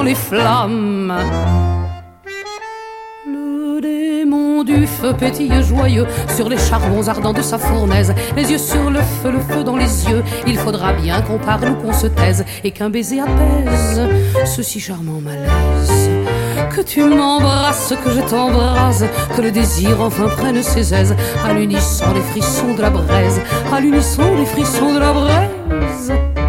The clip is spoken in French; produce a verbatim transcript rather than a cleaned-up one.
les flammes. Le démon du feu pétille joyeux sur les charbons ardents de sa fournaise, les yeux sur le feu, le feu dans les yeux. Il faudra bien qu'on parle ou qu'on se taise et qu'un baiser apaise ce si charmant malaise. Que tu m'embrasses, que je t'embrase, que le désir enfin prenne ses aises, à l'unisson des frissons de la braise, à l'unisson des frissons de la braise.